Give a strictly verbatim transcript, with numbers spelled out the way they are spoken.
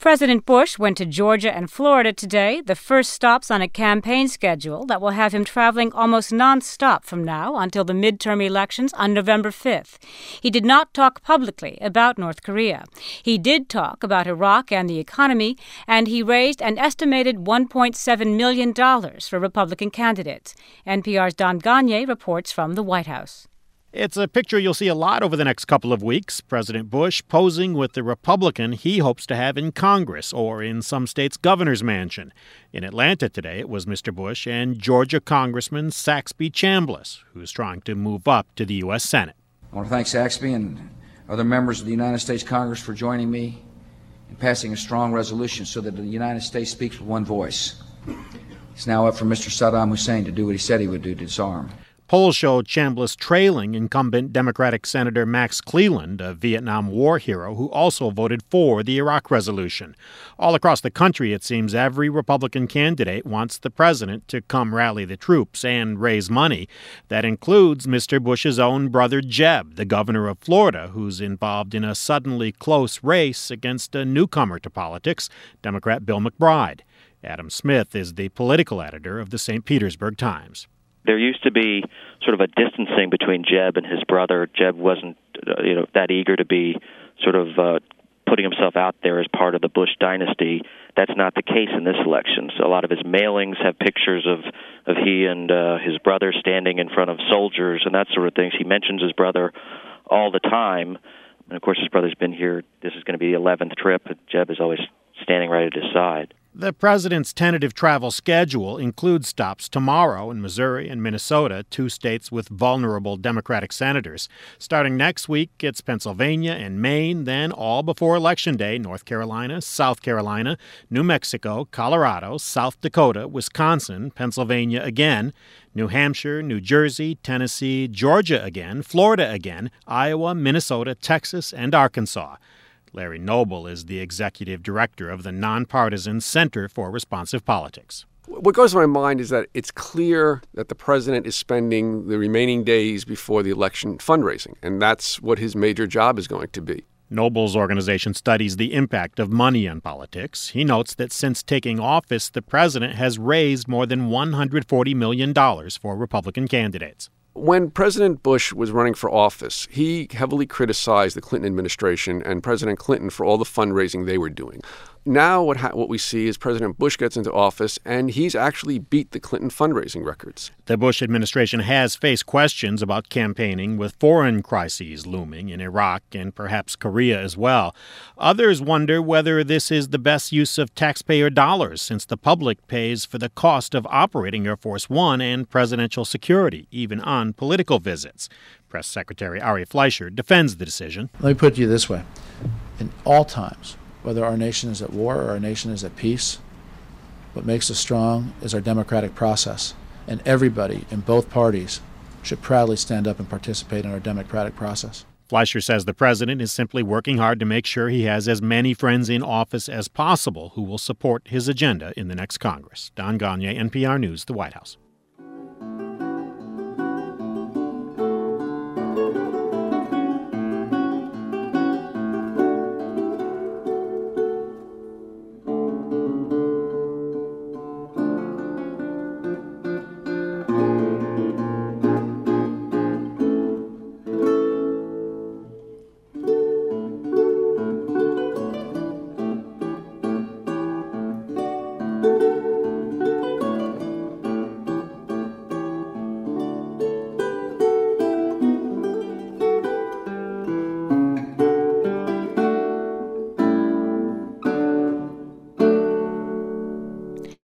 President Bush went to Georgia and Florida today, the first stops on a campaign schedule that will have him traveling almost nonstop from now until the midterm elections on November fifth. He did not talk publicly about North Korea. He did talk about Iraq and the economy, and he raised an estimated one point seven million dollars for Republican candidates. N P R's Don Gonyea reports from the White House. It's a picture you'll see a lot over the next couple of weeks. President Bush posing with the Republican he hopes to have in Congress or in some states' governor's mansion. In Atlanta today, it was Mister Bush and Georgia Congressman Saxby Chambliss, who's trying to move up to the U S. Senate. I want to thank Saxby and other members of the United States Congress for joining me in passing a strong resolution so that the United States speaks with one voice. It's now up for Mister Saddam Hussein to do what he said he would do to disarm. Polls show Chambliss trailing incumbent Democratic Senator Max Cleland, a Vietnam War hero who also voted for the Iraq resolution. All across the country, it seems every Republican candidate wants the president to come rally the troops and raise money. That includes Mister Bush's own brother Jeb, the governor of Florida, who's involved in a suddenly close race against a newcomer to politics, Democrat Bill McBride. Adam Smith is the political editor of the Saint Petersburg Times. There used to be sort of a distancing between Jeb and his brother. Jeb wasn't, uh, you know, that eager to be sort of uh, putting himself out there as part of the Bush dynasty. That's not the case in this election. So a lot of his mailings have pictures of, of he and uh, his brother standing in front of soldiers and that sort of things. He mentions his brother all the time. And, of course, his brother's been here. This is going to be the eleventh trip. Jeb is always standing right at his side. The president's tentative travel schedule includes stops tomorrow in Missouri and Minnesota, two states with vulnerable Democratic senators. Starting next week, it's Pennsylvania and Maine, then all before Election Day, North Carolina, South Carolina, New Mexico, Colorado, South Dakota, Wisconsin, Pennsylvania again, New Hampshire, New Jersey, Tennessee, Georgia again, Florida again, Iowa, Minnesota, Texas, and Arkansas. Larry Noble is the executive director of the nonpartisan Center for Responsive Politics. What goes to my mind is that it's clear that the president is spending the remaining days before the election fundraising, and that's what his major job is going to be. Noble's organization studies the impact of money on politics. He notes that since taking office, the president has raised more than one hundred forty million dollars for Republican candidates. When President Bush was running for office, he heavily criticized the Clinton administration and President Clinton for all the fundraising they were doing. Now what ha- what we see is President Bush gets into office, and he's actually beat the Clinton fundraising records. The Bush administration has faced questions about campaigning with foreign crises looming in Iraq and perhaps Korea as well. Others wonder whether this is the best use of taxpayer dollars, since the public pays for the cost of operating Air Force One and presidential security, even on political visits. Press Secretary Ari Fleischer defends the decision. Let me put it to you this way. In all times, whether our nation is at war or our nation is at peace, what makes us strong is our democratic process. And everybody in both parties should proudly stand up and participate in our democratic process. Fleischer says the president is simply working hard to make sure he has as many friends in office as possible who will support his agenda in the next Congress. Don Gonyea, N P R News, the White House.